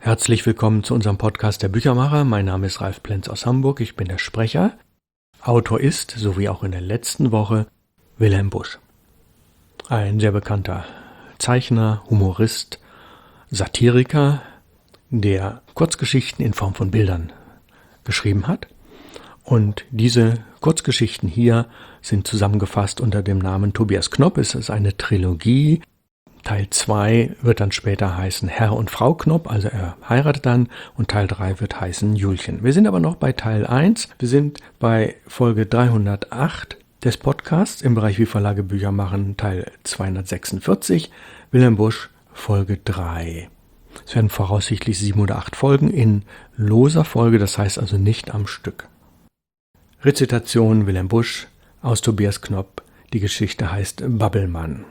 Herzlich willkommen zu unserem Podcast der Büchermacher. Mein Name ist Ralf Plenz aus Hamburg. Ich bin der Sprecher. Autor ist, so wie auch in der letzten Woche, Wilhelm Busch. Ein sehr bekannter Zeichner, Humorist, Satiriker, der Kurzgeschichten in Form von Bildern geschrieben hat. Und diese Kurzgeschichten hier sind zusammengefasst unter dem Namen Tobias Knopp. Es ist eine Trilogie. Teil 2 wird dann später heißen Herr und Frau Knopp, also er heiratet dann, und Teil 3 wird heißen Julchen. Wir sind aber noch bei Teil 1. Wir sind bei Folge 308 des Podcasts im Bereich Wie Verlage Bücher machen, Teil 246, Wilhelm Busch, Folge 3. Es werden voraussichtlich 7 oder 8 Folgen in loser Folge, das heißt also nicht am Stück. Rezitation Wilhelm Busch aus Tobias Knopp. Die Geschichte heißt Babbelmann.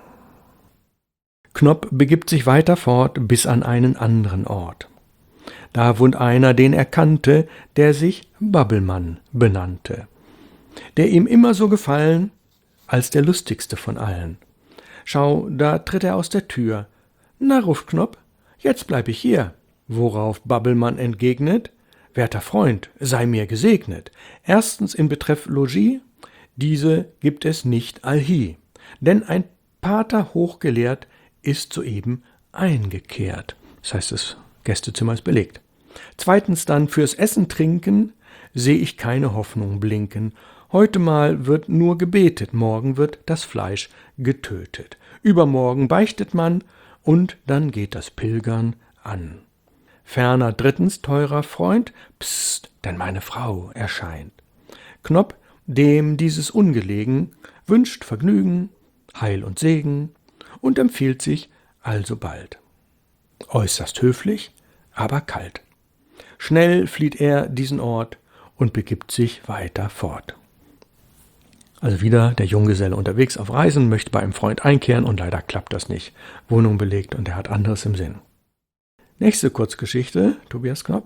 Knopp begibt sich weiter fort bis an einen anderen Ort. Da wohnt einer, den er kannte, der sich Babbelmann benannte, der ihm immer so gefallen als der lustigste von allen. Schau, da tritt er aus der Tür. »Na«, ruft Knopp, »jetzt bleib ich hier.« Worauf Babbelmann entgegnet, »Werter Freund, sei mir gesegnet. Erstens in Betreff Logis, diese gibt es nicht allhie, denn ein Pater hochgelehrt ist soeben eingekehrt.« Das heißt, das Gästezimmer ist belegt. Zweitens dann, fürs Essen, Trinken seh ich keine Hoffnung blinken. Heute mal wird nur gebetet, morgen wird das Fleisch getötet. Übermorgen beichtet man und dann geht das Pilgern an. Ferner drittens, teurer Freund, pst, denn meine Frau erscheint. Knopp, dem dieses ungelegen, wünscht Vergnügen, Heil und Segen und empfiehlt sich alsobald. Äußerst höflich, aber kalt. Schnell flieht er diesen Ort und begibt sich weiter fort. Also wieder der Junggeselle unterwegs auf Reisen, möchte bei einem Freund einkehren und leider klappt das nicht. Wohnung belegt und er hat anderes im Sinn. Nächste Kurzgeschichte, Tobias Knopp.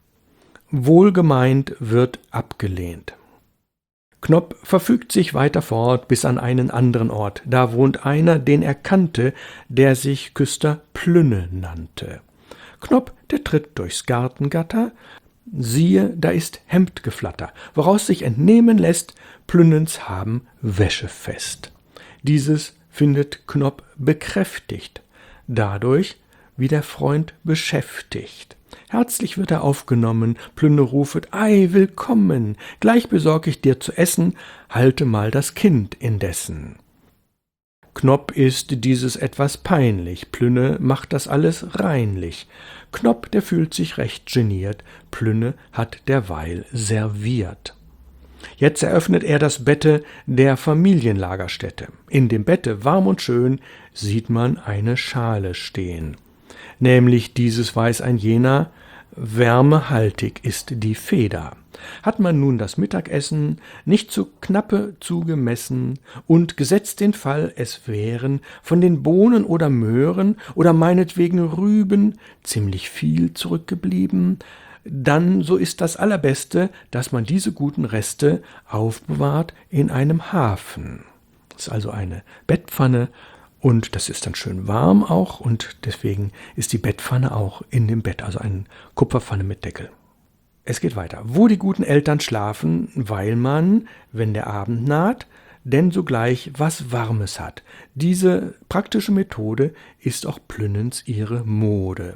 Wohlgemeint wird abgelehnt. Knopp verfügt sich weiter fort bis an einen anderen Ort. Da wohnt einer, den er kannte, der sich Küster Plünne nannte. Knopp, der tritt durchs Gartengatter, siehe, da ist Hemdgeflatter, woraus sich entnehmen lässt, Plünnens haben Wäsche fest. Dieses findet Knopp bekräftigt, dadurch, wie der Freund beschäftigt. Herzlich wird er aufgenommen, Plünne rufet, »Ei, willkommen, gleich besorg ich dir zu essen, halte mal das Kind indessen.« Knopp ist dieses etwas peinlich, Plünne macht das alles reinlich. Knopp, der fühlt sich recht geniert, Plünne hat derweil serviert. Jetzt eröffnet er das Bette der Familienlagerstätte. In dem Bette, warm und schön, sieht man eine Schale stehen. Nämlich dieses weiß ein jener, wärmehaltig ist die Feder. Hat man nun das Mittagessen nicht zu knappe zugemessen und gesetzt den Fall, es wären von den Bohnen oder Möhren oder meinetwegen Rüben ziemlich viel zurückgeblieben, dann so ist das Allerbeste, dass man diese guten Reste aufbewahrt in einem Hafen. Das ist also eine Bettpfanne. Und das ist dann schön warm auch und deswegen ist die Bettpfanne auch in dem Bett, also eine Kupferpfanne mit Deckel. Es geht weiter. Wo die guten Eltern schlafen, weil man, wenn der Abend naht, denn sogleich was Warmes hat. Diese praktische Methode ist auch Plünnens ihre Mode.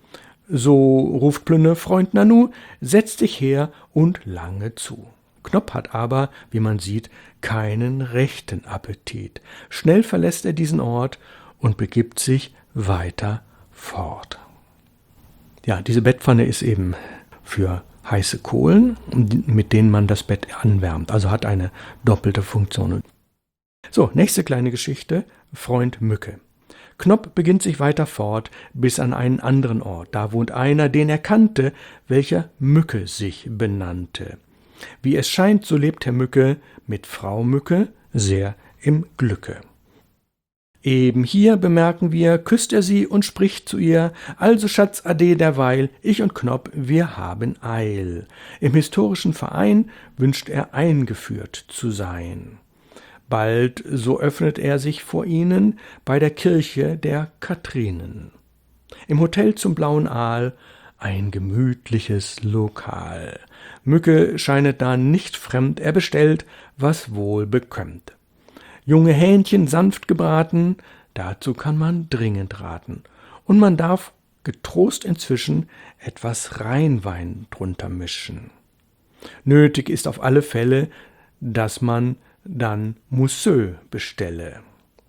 So ruft Plünne, Freund Nanu, setz dich her und lange zu. Knopp hat aber, wie man sieht, keinen rechten Appetit. Schnell verlässt er diesen Ort und begibt sich weiter fort. Ja, diese Bettpfanne ist eben für heiße Kohlen, mit denen man das Bett anwärmt, also hat eine doppelte Funktion. So, nächste kleine Geschichte, Freund Mücke. Knopp beginnt sich weiter fort bis an einen anderen Ort. Da wohnt einer, den er kannte, welcher Mücke sich benannte. Wie es scheint, so lebt Herr Mücke mit Frau Mücke sehr im Glücke. Eben hier bemerken wir, küsst er sie und spricht zu ihr, also Schatz, ade derweil, ich und Knopp, wir haben Eil. Im historischen Verein wünscht er eingeführt zu sein. Bald, so öffnet er sich vor ihnen bei der Kirche der Kathrinen. Im Hotel zum Blauen Aal ein gemütliches Lokal. Mücke scheinet da nicht fremd, er bestellt, was wohl bekömmt. Junge Hähnchen sanft gebraten, dazu kann man dringend raten. Und man darf getrost inzwischen etwas Rheinwein drunter mischen. Nötig ist auf alle Fälle, dass man dann Mousseux bestelle.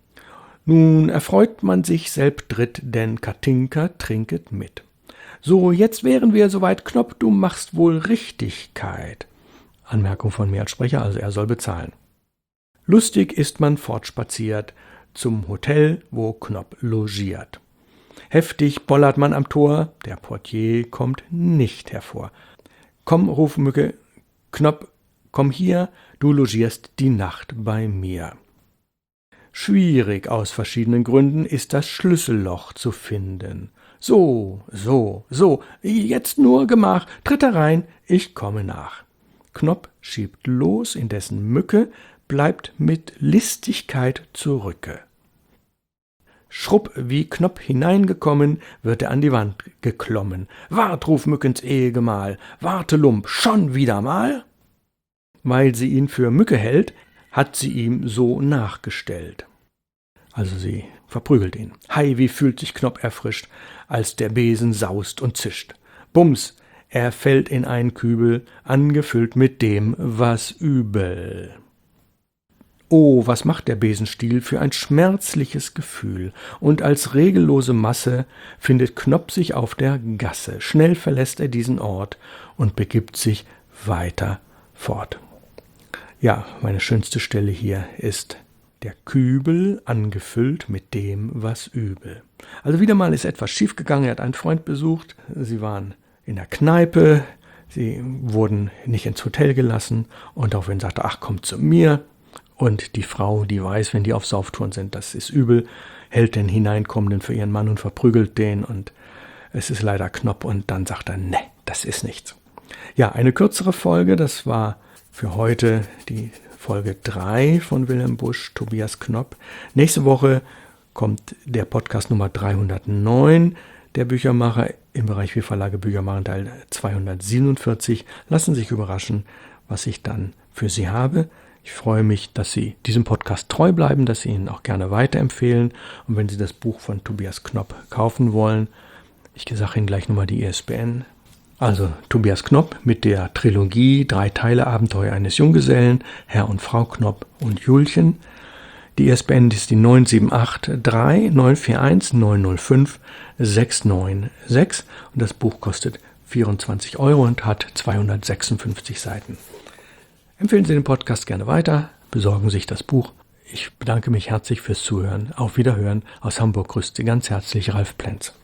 Nun erfreut man sich selbdritt, denn Katinka trinket mit. So, jetzt wären wir soweit, Knop, du machst wohl Richtigkeit. Anmerkung von mir als Sprecher, also er soll bezahlen. Lustig ist man fortspaziert zum Hotel, wo Knop logiert. Heftig bollert man am Tor, der Portier kommt nicht hervor. Komm, ruft Mücke, Knop, komm hier, du logierst die Nacht bei mir. Schwierig aus verschiedenen Gründen ist das Schlüsselloch zu finden. So, jetzt nur Gemach, tritt herein, ich komme nach. Knop schiebt los, indessen Mücke bleibt mit Listigkeit zurücke. Schrupp, wie Knop hineingekommen, wird er an die Wand geklommen. Wart, ruft Mückens Ehegemahl, warte Lump, schon wieder mal? Weil sie ihn für Mücke hält, hat sie ihm so nachgestellt. Also sie verprügelt ihn. Hei, wie fühlt sich Knop erfrischt, als der Besen saust und zischt. Bums, er fällt in einen Kübel, angefüllt mit dem, was übel. Oh, was macht der Besenstiel für ein schmerzliches Gefühl, und als regellose Masse findet Knop sich auf der Gasse. Schnell verlässt er diesen Ort und begibt sich weiter fort. Ja, meine schönste Stelle hier ist der Kübel angefüllt mit dem, was übel. Also wieder mal ist etwas schiefgegangen, er hat einen Freund besucht, sie waren in der Kneipe, sie wurden nicht ins Hotel gelassen und daraufhin sagte, ach, kommt zu mir. Und die Frau, die weiß, wenn die auf Sauftouren sind, das ist übel, hält den Hineinkommenden für ihren Mann und verprügelt den und es ist leider Knop und dann sagt er, ne, das ist nichts. Ja, eine kürzere Folge, das war für heute die Folge 3 von Wilhelm Busch, Tobias Knop. Nächste Woche kommt der Podcast Nummer 309, der Büchermacher im Bereich Wir Verlage Bücher machen, Teil 247. Lassen Sie sich überraschen, was ich dann für Sie habe. Ich freue mich, dass Sie diesem Podcast treu bleiben, dass Sie ihn auch gerne weiterempfehlen. Und wenn Sie das Buch von Tobias Knop kaufen wollen, ich sage Ihnen gleich nochmal die ISBN. Also Tobias Knop mit der Trilogie 3 Teile Abenteuer eines Junggesellen, Herr und Frau Knop und Julchen. Die ISBN ist die 978 941 905 696 und das Buch kostet 24 € und hat 256 Seiten. Empfehlen Sie den Podcast gerne weiter, besorgen sich das Buch. Ich bedanke mich herzlich fürs Zuhören. Auf Wiederhören. Aus Hamburg grüßt Sie ganz herzlich Ralf Plenz.